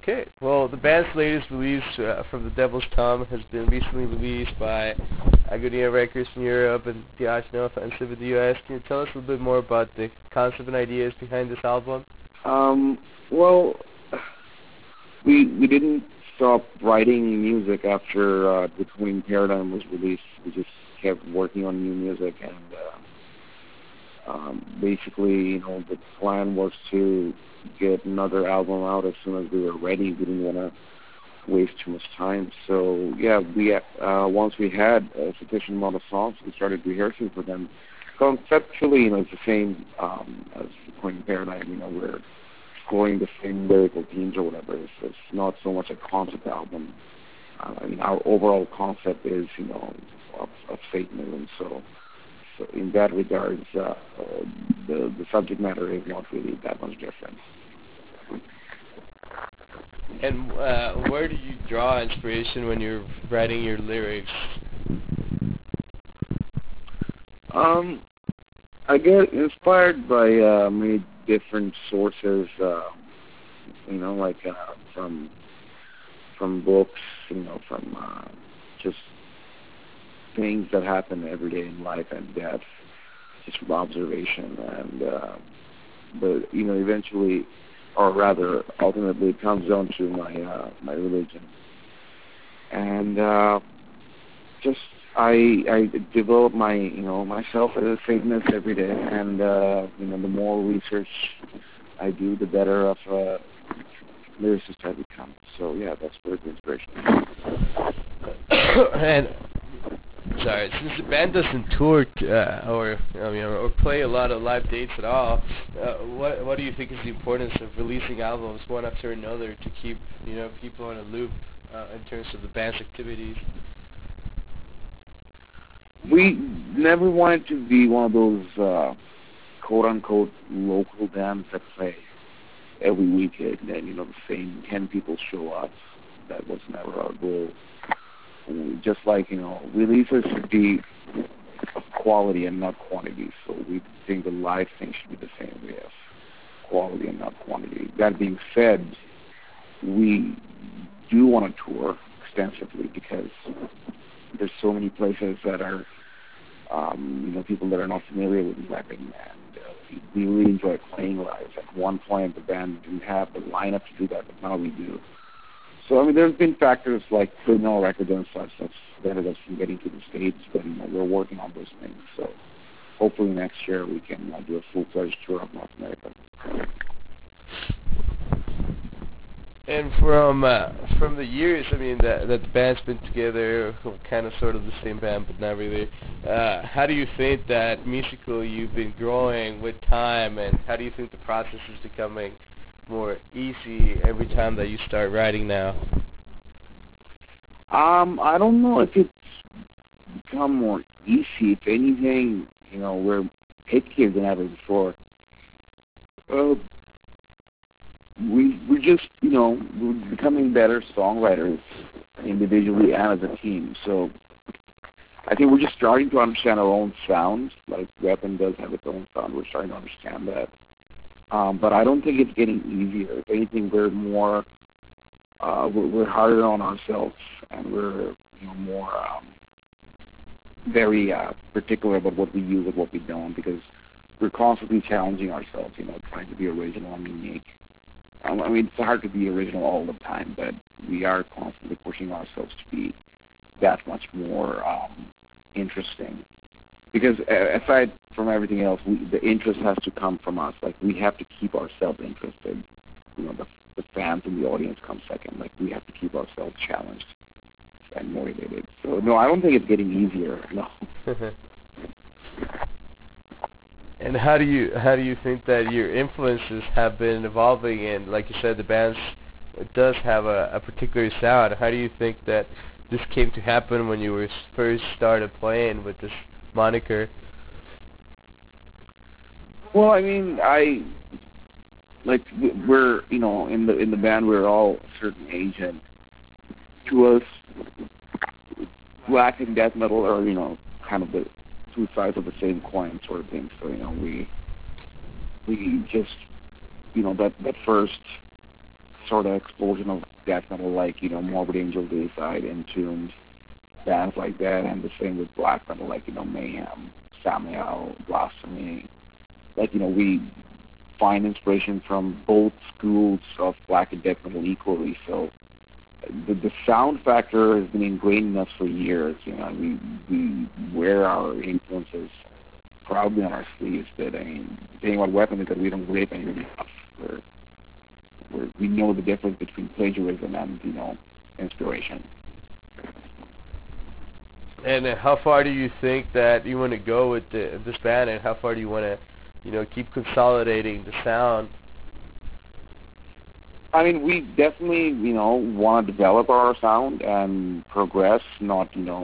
Okay, well, the band's latest release, From the Devil's Tongue, has been recently released by Agonia Records in Europe and the Arsenal Offensive in the US. Can you tell us a little bit more about the concept and ideas behind this album? Well, we didn't stop writing music after the Twin Paradigm was released. We just kept working on new music, and basically, the plan was to get another album out as soon as we were ready. We didn't want to waste too much time. So yeah, we once we had a sufficient amount of songs, we started rehearsing for them. Conceptually, it's the same as the Twin Paradigm. We're exploring the same lyrical themes or whatever. It's not so much a concept album. Our overall concept is, of Satanism. So in that regards, the subject matter is not really that much different. And where do you draw inspiration when you're writing your lyrics? I get inspired by many different sources, like from books, from just things that happen every day in life and death, just from observation, and but eventually, or rather, ultimately, it comes down to my religion, and just I develop myself as a Satanist every day, and the more research I do, the better of lyricist I become. So yeah, that's where the inspiration is. And sorry, since the band doesn't tour or play a lot of live dates at all, what do you think is the importance of releasing albums one after another to keep people in a loop in terms of the band's activities? We never wanted to be one of those quote-unquote local bands that play every weekend and the same 10 people show up. That was never our goal. Just like, releases should be of quality and not quantity. So we think the live thing should be the same way as quality and not quantity. That being said, we do want to tour extensively because there's so many places that are, people that are not familiar with rapping, and we really enjoy playing live. At one point, the band didn't have the lineup to do that, but now we do. So, there's been factors like criminal records and such that's prevented us from getting to the States, but, we're working on those things. So, hopefully next year we can do a full-fledged tour of North America. And from the years, that the band's been together, kind of sort of the same band, but not really. How do you think that musically you've been growing with time, and how do you think the process is becoming more easy every time that you start writing now? I don't know if it's become more easy. If anything, we're pickier than ever before. We're just, we're becoming better songwriters individually and as a team. So I think we're just starting to understand our own sound. Like Weapon does have its own sound. We're starting to understand that. But I don't think it's getting easier. If anything, we're more, we're harder on ourselves, and we're more very particular about what we use and what we don't, because we're constantly challenging ourselves, trying to be original and unique. It's hard to be original all the time, but we are constantly pushing ourselves to be that much more interesting. Because aside from everything else, the interest has to come from us. Like, we have to keep ourselves interested. The fans and the audience come second. Like, we have to keep ourselves challenged and motivated. So, no, I don't think it's getting easier, no. And how do you think that your influences have been evolving? And like you said, the band does have a particular sound. How do you think that this came to happen when you were first started playing with this moniker? Well, we're in the band, we're all a certain age, and to us, black and death metal are kind of the two sides of the same coin sort of thing. So we just that first sort of explosion of death metal, like Morbid Angel, Dayside, Entombed, bands like that, and the same with black metal, like Mayhem, Samael, Blasphemy. Like we find inspiration from both schools of black and death metal equally. So the sound factor has been ingrained in us for years. We wear our influences proudly on our sleeves. But I mean, the thing about Weapon is that we don't rape anything else. We know the difference between plagiarism and inspiration. And how far do you think that you want to go with this band, and how far do you want to, keep consolidating the sound? I mean, we definitely, want to develop our sound and progress, not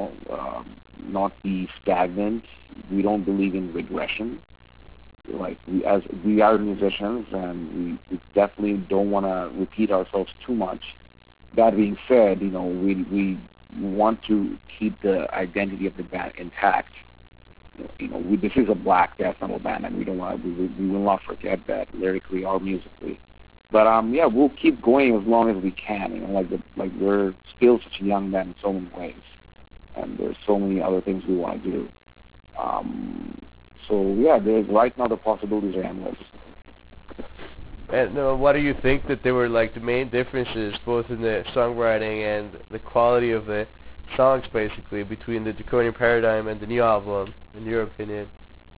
be stagnant. We don't believe in regression. Like we are musicians, and we definitely don't want to repeat ourselves too much. That being said, we want to keep the identity of the band intact. This is a black death metal band, and we will not forget that lyrically or musically. But we'll keep going as long as we can. Like we're still such a young band in so many ways, and there's so many other things we want to do. There's right now the possibilities are endless. And what do you think that there were like the main differences, both in the songwriting and the quality of the songs, basically, between the Draconian Paradigm and the new album, in your opinion?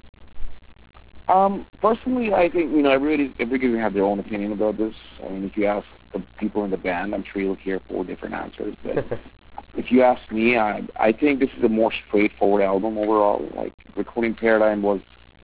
Personally, I think everybody can have their own opinion about this. I mean, if you ask the people in the band, I'm sure you'll hear 4 different answers. But if you ask me, I think this is a more straightforward album overall. Like Draconian Paradigm was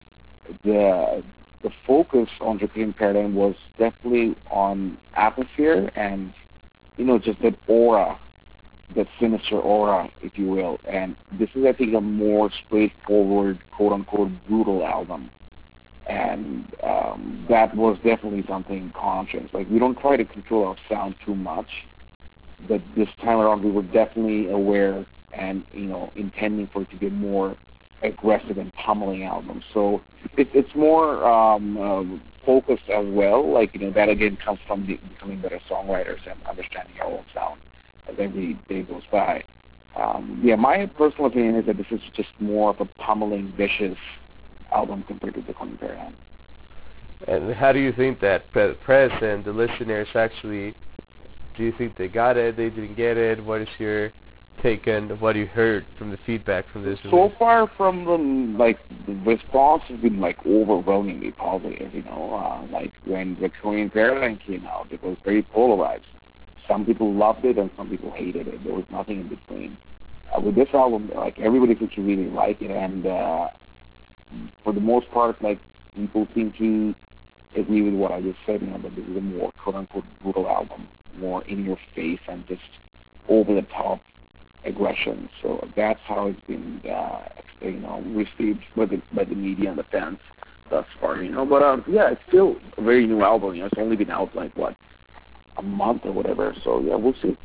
the focus on Draconian Paradigm was definitely on atmosphere and just that aura, that sinister aura, if you will. And this is, I think, a more straightforward, quote unquote, brutal album. And that was definitely something conscious. Like, we don't try to control our sound too much, but this time around we were definitely aware and intending for it to be a more aggressive and pummeling album. So it's more focused as well. Like that again comes from becoming better songwriters and understanding our own sound as every day goes by. My personal opinion is that this is just more of a pummeling, vicious album compared to the Draconian Paradigm. And how do you think that press and the listeners actually, do you think they got it, they didn't get it? What is your take on what you heard from the feedback from this? So far from them, the response has been overwhelmingly positive. Like when the Draconian Paradigm came out, it was very polarized. Some people loved it and some people hated it. There was nothing in between. With this album, everybody seems to really like it, and for the most part, people seem to agree with what I just said. That this is a more quote-unquote brutal album, more in your face and just over the top aggression. So that's how it's been, received by the media and the fans thus far. But it's still a very new album. It's only been out a month or whatever. So we'll see.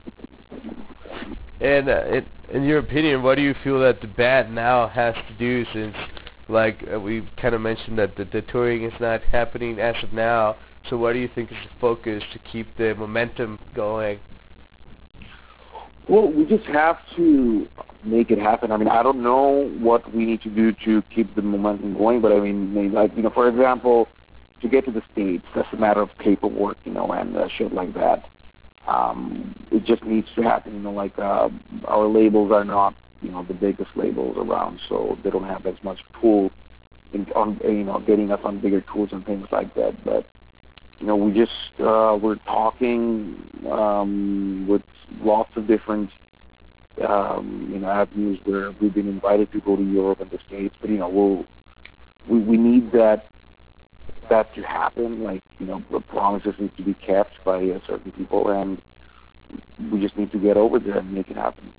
And in your opinion, what do you feel that the band now has to do, since we kind of mentioned that the touring is not happening as of now? So what do you think is the focus to keep the momentum going? Well, we just have to make it happen. I mean, I don't know what we need to do to keep the momentum going, but I mean, for example, to get to the States, that's a matter of paperwork, and shit like that. It just needs to happen. Our labels are not, the biggest labels around, so they don't have as much pull on getting us on bigger tours and things like that. But we just we're talking with lots of different avenues where we've been invited to go to Europe and the States. But we need that to happen. The promises need to be kept by certain people, and we just need to get over there and make it happen.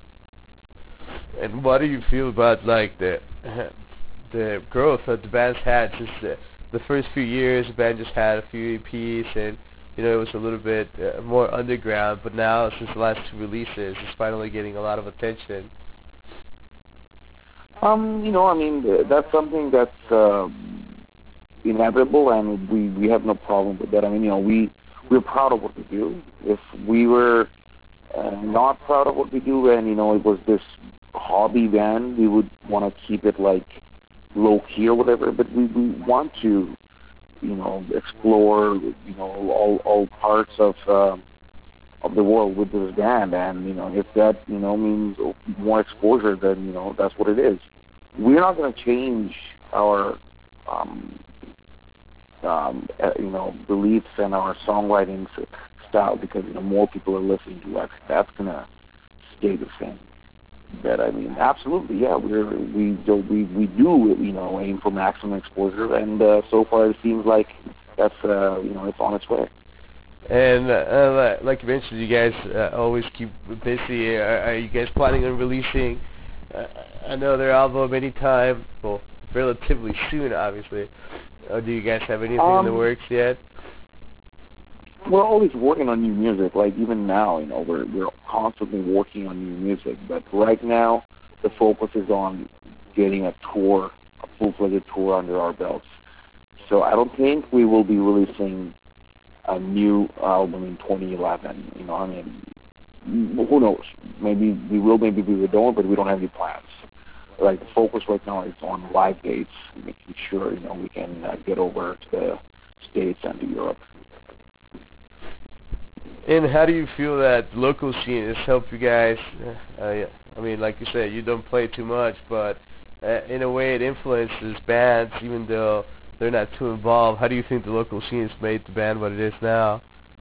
And what do you feel about the growth that the band's had since the first few years? The band just had a few EPs, and it was a little bit more underground. But now, since the last 2 releases, it's finally getting a lot of attention. That's something that's inevitable, and we have no problem with that. I mean, we're proud of what we do. If we were not proud of what we do, and it was this hobby band, we would want to keep it like low key or whatever. But we want to, explore, all parts of the world with this band, and if that means more exposure, then that's what it is. We're not going to change our beliefs and our songwriting style because more people are listening to us. That's going to stay the same. But I mean, absolutely, yeah, we do aim for maximum exposure, and so far it seems like that's it's on its way. And like you mentioned, you guys always keep busy. Are you guys planning on releasing another album anytime? Well, relatively soon, obviously. Or do you guys have anything in the works yet? We're always working on new music. Like even now, we're constantly working on new music. But right now, the focus is on getting a full-fledged tour under our belts. So I don't think we will be releasing a new album in 2011. I mean, who knows? Maybe we will, maybe we don't, but we don't have any plans. Like the focus right now is on live dates, making sure we can get over to the States and to Europe. And how do you feel that the local scene has helped you guys? I mean, like you said, you don't play too much, but in a way it influences bands, even though they're not too involved. How do you think the local scene has made the band what it is now?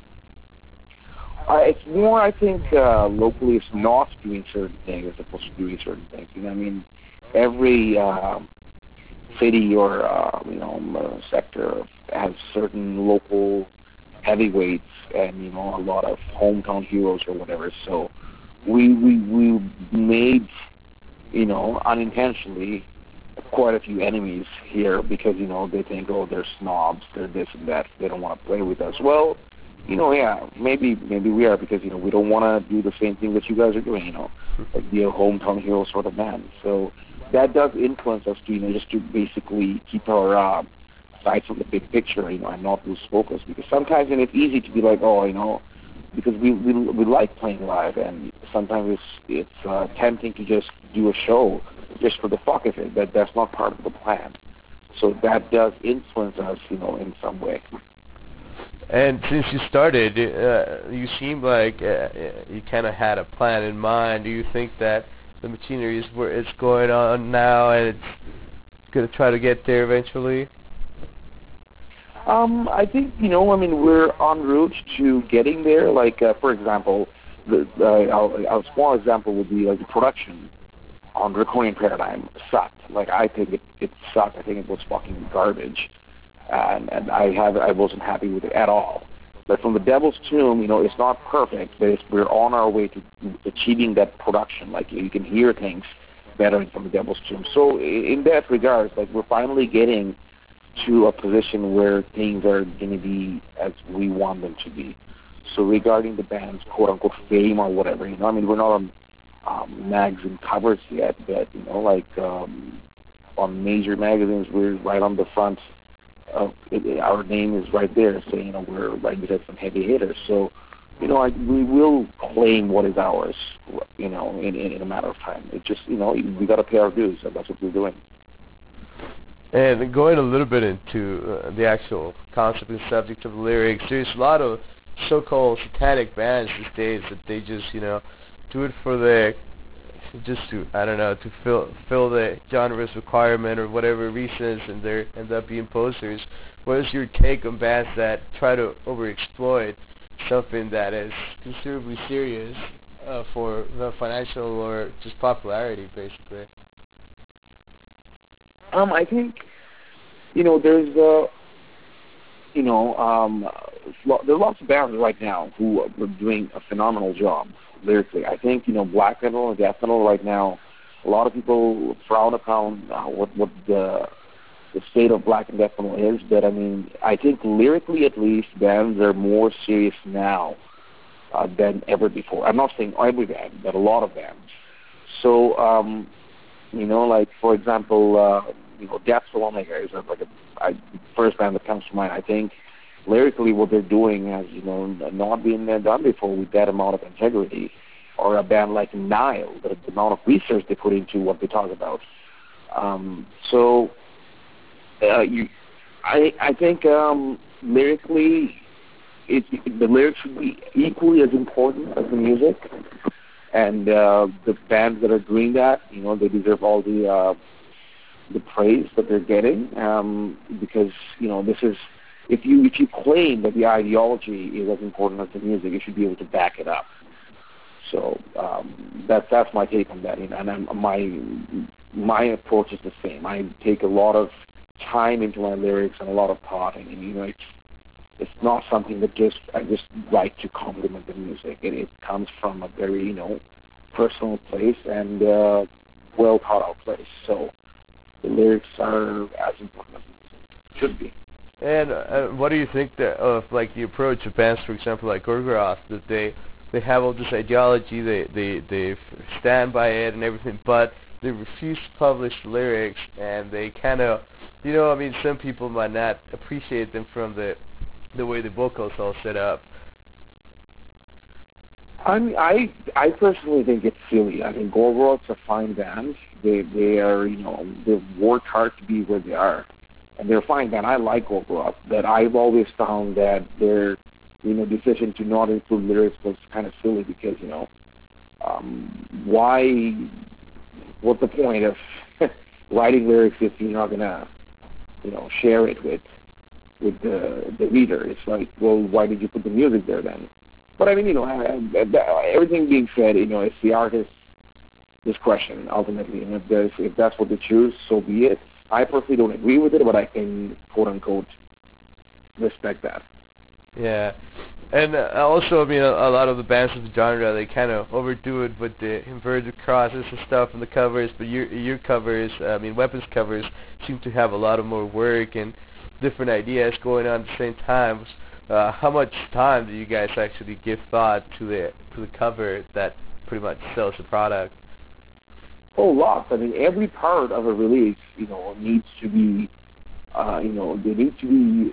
It's more, I think, locally it's not doing certain things as opposed to doing certain things. I mean, every city or sector has certain local heavyweights and a lot of hometown heroes or whatever. So we made unintentionally quite a few enemies here because they think, oh, they're snobs, they're this and that, they don't want to play with us. Well, yeah, maybe we are because we don't want to do the same thing that you guys are doing, like be a hometown hero sort of band. So that does influence us to just to basically keep our sights on the big picture, and not lose focus. Because sometimes it's easy to be like, oh, because we like playing live, and sometimes it's tempting to just do a show just for the fuck of it, but that's not part of the plan. So that does influence us, in some way. And since you started, you seem like you kind of had a plan in mind. Do you think that the machinery is where it's going on now, and it's going to try to get there eventually? I think, we're en route to getting there. Like, for example, a small example would be like the production on Recording Paradigm sucked. Like, I think it sucked. I think it was fucking garbage. And I wasn't happy with it at all. But from the Devil's Tomb, it's not perfect, but we're on our way to achieving that production. Like, you can hear things better from the Devil's Tomb. So in that regard, like, we're finally getting to a position where things are going to be as we want them to be. So regarding the band's quote-unquote fame or whatever, we're not on magazine covers yet, but, on major magazines, we're right on the front. Our name is right there saying, we're right beside some heavy hitters. So, we will claim what is ours, in a matter of time. It just, we got to pay our dues, and that's what we're doing. And going a little bit into the actual concept and subject of the lyrics, there's a lot of so-called satanic bands these days that they just, do it for to fill the genre's requirement or whatever reasons, and they end up being posters. What is your take on bands that try to overexploit something that is considerably serious for the financial or just popularity, basically? I think, there's there's lots of bands right now who are doing a phenomenal job lyrically. I think, black metal and death metal right now, a lot of people frown upon what the state of black and death metal is, but I think lyrically at least, bands are more serious now than ever before. I'm not saying every band, but a lot of bands. So, like, for example, Death From Omega is the first band that comes to mind. I think lyrically what they're doing has, not been done before with that amount of integrity. Or a band like Nile, the amount of research they put into what they talk about. So I think lyrically, the lyrics should be equally as important as the music, and the bands that are doing that, they deserve all the praise that they're getting, because this is, if you claim that the ideology is as important as the music, you should be able to back it up. So that's my take on that, and my approach is the same. I take a lot of time into my lyrics and a lot of thought, and it's not something that I just write to compliment the music. It comes from a very personal place and well thought out place. So the lyrics are as important as the music should be. And what do you think of like the approach of bands, for example, like Gorgoroth, that they have all this ideology, they stand by it and everything, but they refuse to publish lyrics, and they kind of, some people might not appreciate them from the way the vocals all set up. I personally think it's silly. I mean, Gorgoroth's a fine band. They are, they've worked hard to be where they are, and they're a fine band. I like Gorgoroth, but I've always found that their decision to not include lyrics was kind of silly because, what's the point of writing lyrics if you're not going to, share it with the reader? It's like, well, why did you put the music there then? But I mean, everything being said, it's the artist's discretion ultimately, and if that's what they choose, so be it. I personally don't agree with it, but I can, quote unquote, respect that. Yeah, and also, a lot of the bands of the genre, they kind of overdo it with the inverted crosses and stuff in the covers, but your covers, Weapons covers, seem to have a lot of more work and different ideas going on at the same time. How much time do you guys actually give thought to the cover that pretty much sells the product? Oh, lots. I mean, every part of a release, needs to be, they need to be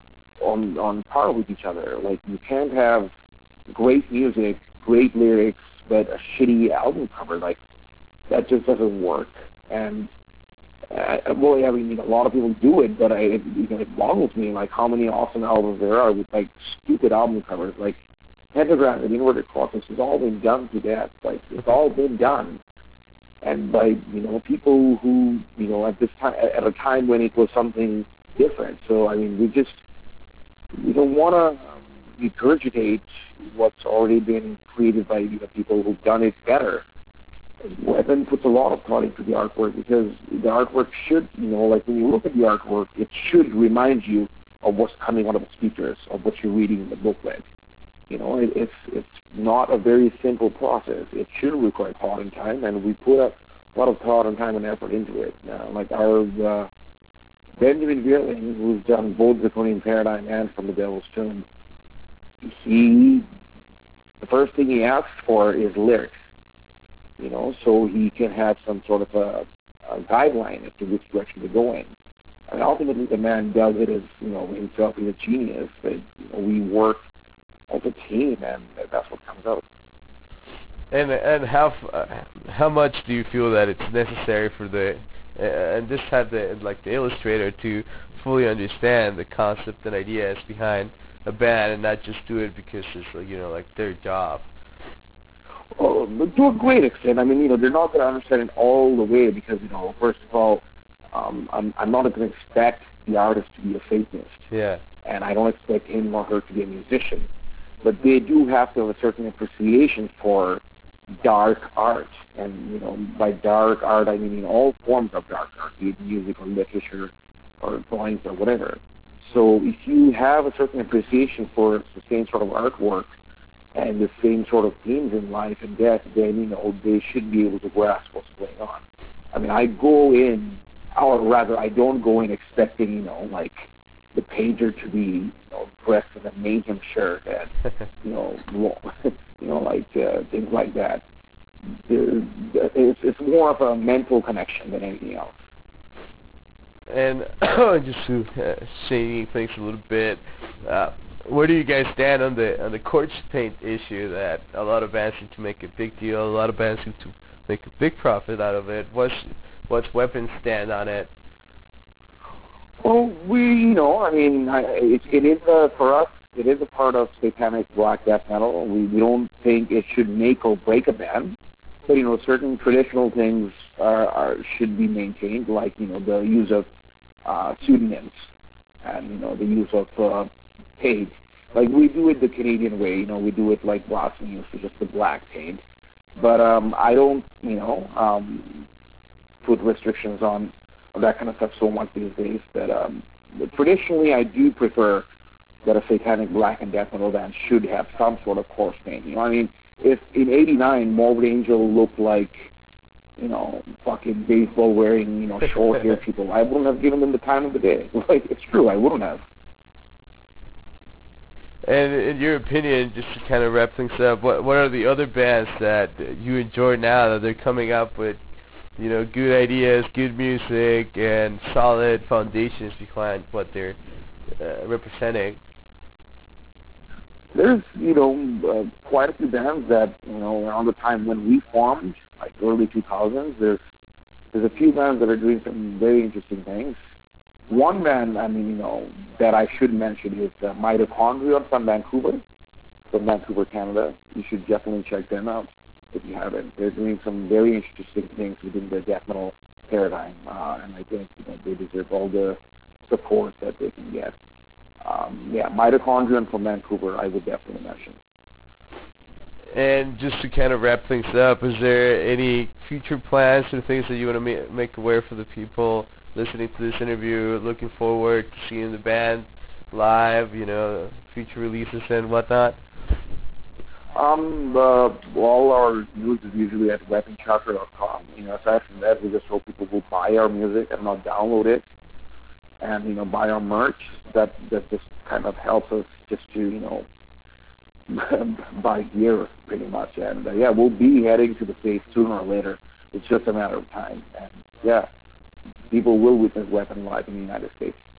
on par with each other. Like, you can't have great music, great lyrics, but a shitty album cover. Like, that just doesn't work. And a lot of people do it, but it boggles me, like, how many awesome albums there are with, like, stupid album covers. Like, Pentagram and Inverted Crosses has all been done to death. Like, it's all been done. And by, people who, at this time, at a time when it was something different. So, I mean, we don't want to regurgitate what's already been created by people who've done it better. Weapon puts a lot of thought into the artwork because the artwork should, like when you look at the artwork, it should remind you of what's coming out of the speakers, of what you're reading in the booklet. It's not a very simple process. It should require thought and time, and we put a lot of thought and time and effort into it. Like our Benjamin Vierling, who's done both Draconian Paradigm and From the Devil's Tomb, the first thing he asks for is lyrics, so he can have some sort of a guideline as to which direction to go in. And ultimately the man does it as, himself as a genius, but we work as a team, and that's what comes out. And how much do you feel that it's necessary for and just have the illustrator to fully understand the concept and ideas behind a band and not just do it because it's their job? Well, to a great extent. I mean, they're not going to understand it all the way because, first of all, I'm not going to expect the artist to be a Satanist. Yeah. And I don't expect him or her to be a musician. But they do have to have a certain appreciation for dark art. And, by dark art, I mean all forms of dark art, be it music or literature or drawings or whatever. So if you have a certain appreciation for the same sort of artwork and the same sort of themes in life and death, then, they should be able to grasp what's going on. I mean, I don't go in expecting, the painter to be, dressed in a mayhem shirt and, things like that. It's more of a mental connection than anything else. And just to shading things a little bit, where do you guys stand on the corpse paint issue that a lot of bands seem to make a big deal, a lot of bands seem to make a big profit out of it? What's Weapons stand on it? Well, I mean, it is for us. It is a part of satanic black death metal. We don't think it should make or break a band, but certain traditional things should be maintained, like the use of pseudonyms and the use of paint. Like we do it the Canadian way. We do it like blasphemy, so just the black paint. But I don't put restrictions on that kind of stuff so much these days. But traditionally, I do prefer that a satanic black and death metal band should have some sort of corpse paint. I mean, if in '89 Morbid Angel looked like fucking baseball wearing short hair people, I wouldn't have given them the time of the day. Like, it's true, I wouldn't have. And in your opinion, just to kind of wrap things up, what are the other bands that you enjoy now that they're coming up with, good ideas, good music, and solid foundations behind what they're representing? There's, quite a few bands that, around the time when we formed, like early 2000s, there's a few bands that are doing some very interesting things. One band, that I should mention is Mitochondria from Vancouver, Canada. You should definitely check them out if you haven't. They're doing some very interesting things within the death metal paradigm, and I think they deserve all the support that they can get. Mitochondria from Vancouver, I would definitely mention. And just to kind of wrap things up, is there any future plans or things that you want to make aware for the people listening to this interview, looking forward to seeing the band live, future releases and whatnot? All our news is usually at weaponchakra.com. Aside from that, we just hope people will buy our music and not download it, and buy our merch. That just kind of helps us just to buy gear pretty much. And we'll be heading to the States sooner or later. It's just a matter of time. And people will witness Weapon live in the United States.